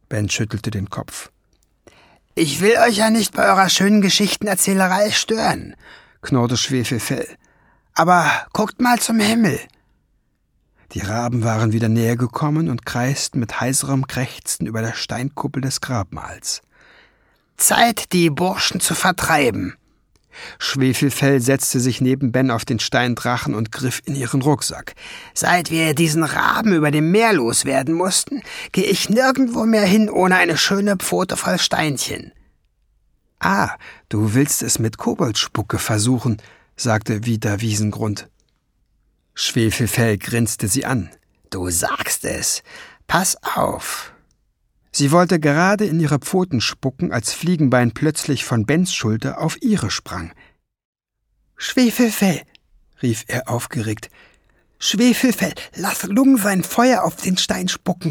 Ben schüttelte den Kopf. »Ich will euch ja nicht bei eurer schönen Geschichtenerzählerei stören«, knurrte Schwefelfell. »Aber guckt mal zum Himmel.« Die Raben waren wieder näher gekommen und kreisten mit heiserem Krächzen über der Steinkuppel des Grabmals. »Zeit, die Burschen zu vertreiben.« Schwefelfell setzte sich neben Ben auf den Steindrachen und griff in ihren Rucksack. »Seit wir diesen Raben über dem Meer loswerden mussten, gehe ich nirgendwo mehr hin ohne eine schöne Pfote voll Steinchen.« »Ah, du willst es mit Koboldspucke versuchen«, sagte wieder Wiesengrund. Schwefelfell grinste sie an. »Du sagst es. Pass auf.« Sie wollte gerade in ihre Pfoten spucken, als Fliegenbein plötzlich von Bens Schulter auf ihre sprang. »Schwefelfell«, rief er aufgeregt. »Schwefelfell, lass Lung sein Feuer auf den Stein spucken.«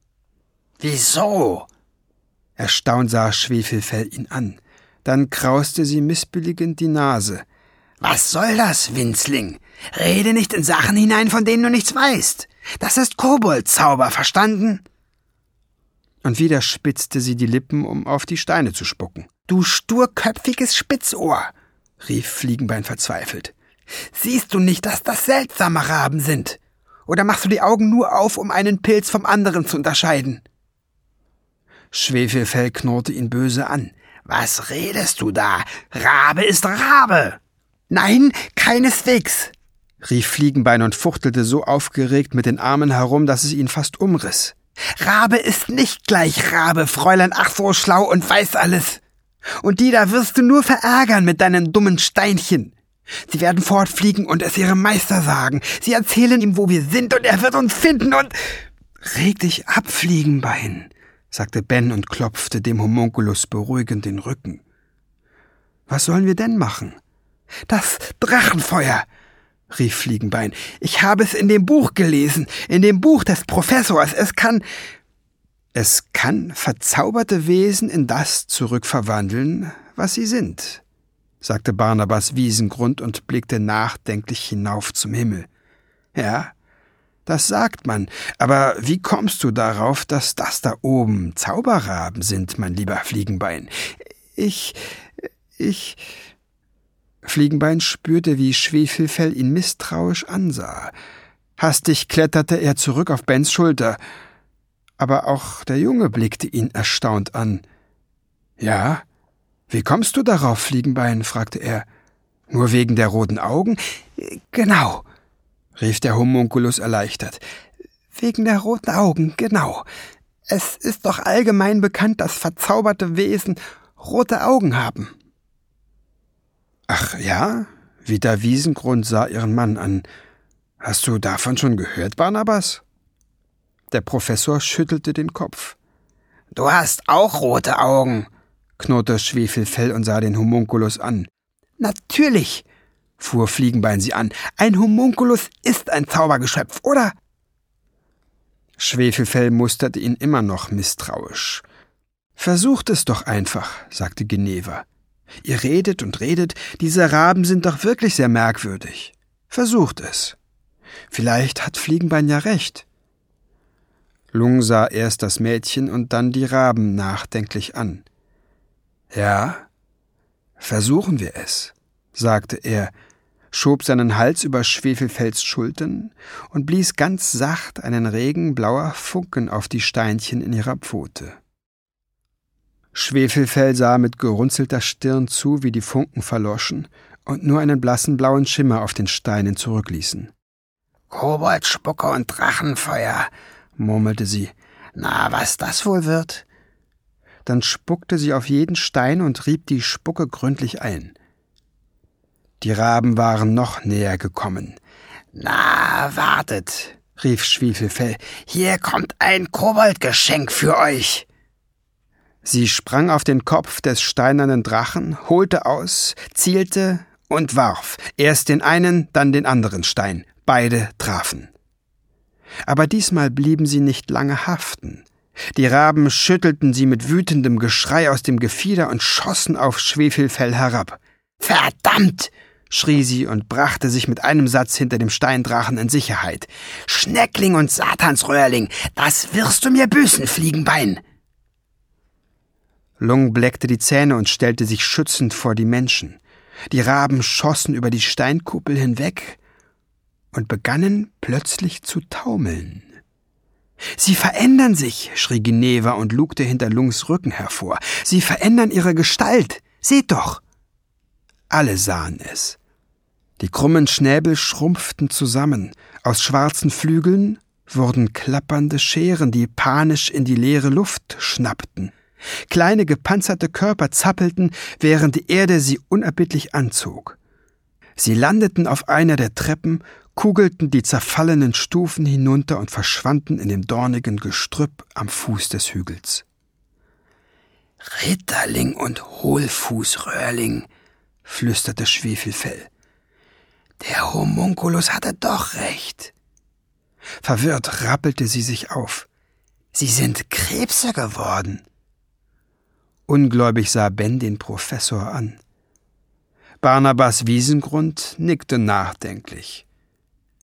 »Wieso?« Erstaunt sah Schwefelfell ihn an. Dann krauste sie missbilligend die Nase. »Was soll das, Winzling? Rede nicht in Sachen hinein, von denen du nichts weißt. Das ist Koboldzauber, verstanden?« Und wieder spitzte sie die Lippen, um auf die Steine zu spucken. »Du sturköpfiges Spitzohr«, rief Fliegenbein verzweifelt. »Siehst du nicht, dass das seltsame Raben sind? Oder machst du die Augen nur auf, um einen Pilz vom anderen zu unterscheiden?« Schwefelfell knurrte ihn böse an. »Was redest du da? Rabe ist Rabe!« »Nein, keineswegs«, rief Fliegenbein und fuchtelte so aufgeregt mit den Armen herum, dass es ihn fast umriss. »Rabe ist nicht gleich Rabe, Fräulein, ach so schlau und weiß alles. Und die da wirst du nur verärgern mit deinen dummen Steinchen. Sie werden fortfliegen und es ihrem Meister sagen. Sie erzählen ihm, wo wir sind, und er wird uns finden und...« »Reg dich ab, Fliegenbein«, sagte Ben und klopfte dem Homunculus beruhigend den Rücken. »Was sollen wir denn machen?« »Das Drachenfeuer«, rief Fliegenbein. »Ich habe es in dem Buch gelesen, in dem Buch des Professors. Es kann verzauberte Wesen in das zurückverwandeln, was sie sind«, sagte Barnabas Wiesengrund und blickte nachdenklich hinauf zum Himmel. »Ja, das sagt man, aber wie kommst du darauf, dass das da oben Zauberraben sind, mein lieber Fliegenbein?« Ich... Fliegenbein spürte, wie Schwefelfell ihn misstrauisch ansah. Hastig kletterte er zurück auf Bens Schulter. Aber auch der Junge blickte ihn erstaunt an. »Ja? Wie kommst du darauf, Fliegenbein?« fragte er. »Nur wegen der roten Augen?« »Genau«, rief der Homunculus erleichtert. »Wegen der roten Augen, genau. Es ist doch allgemein bekannt, dass verzauberte Wesen rote Augen haben.« »Ach ja?« Wieder Wiesengrund sah ihren Mann an. »Hast du davon schon gehört, Barnabas?« Der Professor schüttelte den Kopf. »Du hast auch rote Augen«, knurrte Schwefelfell und sah den Homunculus an. »Natürlich«, fuhr Fliegenbein sie an. »Ein Homunculus ist ein Zaubergeschöpf, oder?« Schwefelfell musterte ihn immer noch misstrauisch. »Versucht es doch einfach«, sagte Geneva. »Ihr redet und redet, diese Raben sind doch wirklich sehr merkwürdig. Versucht es. Vielleicht hat Fliegenbein ja recht.« Lung sah erst das Mädchen und dann die Raben nachdenklich an. »Ja, versuchen wir es«, sagte er, schob seinen Hals über Schwefelfells Schultern und blies ganz sacht einen Regen blauer Funken auf die Steinchen in ihrer Pfote. Schwefelfell sah mit gerunzelter Stirn zu, wie die Funken verloschen und nur einen blassen blauen Schimmer auf den Steinen zurückließen. »Koboldspucke und Drachenfeuer«, murmelte sie. »Na, was das wohl wird?« Dann spuckte sie auf jeden Stein und rieb die Spucke gründlich ein. Die Raben waren noch näher gekommen. »Na, wartet«, rief Schwefelfell. »Hier kommt ein Koboldgeschenk für euch.« Sie sprang auf den Kopf des steinernen Drachen, holte aus, zielte und warf. Erst den einen, dann den anderen Stein. Beide trafen. Aber diesmal blieben sie nicht lange haften. Die Raben schüttelten sie mit wütendem Geschrei aus dem Gefieder und schossen auf Schwefelfell herab. »Verdammt!« schrie sie und brachte sich mit einem Satz hinter dem Steindrachen in Sicherheit. »Schneckling und Satansröhrling, das wirst du mir büßen, Fliegenbein!« Lung bleckte die Zähne und stellte sich schützend vor die Menschen. Die Raben schossen über die Steinkuppel hinweg und begannen plötzlich zu taumeln. »Sie verändern sich«, schrie Ginevra und lugte hinter Lungs Rücken hervor. »Sie verändern ihre Gestalt. Seht doch!« Alle sahen es. Die krummen Schnäbel schrumpften zusammen. Aus schwarzen Flügeln wurden klappernde Scheren, die panisch in die leere Luft schnappten. Kleine gepanzerte Körper zappelten, während die Erde sie unerbittlich anzog. Sie landeten auf einer der Treppen, kugelten die zerfallenen Stufen hinunter und verschwanden in dem dornigen Gestrüpp am Fuß des Hügels. »Ritterling und Hohlfußröhrling«, flüsterte Schwefelfell. »Der Homunculus hatte doch recht.« Verwirrt rappelte sie sich auf. »Sie sind Krebse geworden.« Ungläubig sah Ben den Professor an. Barnabas Wiesengrund nickte nachdenklich.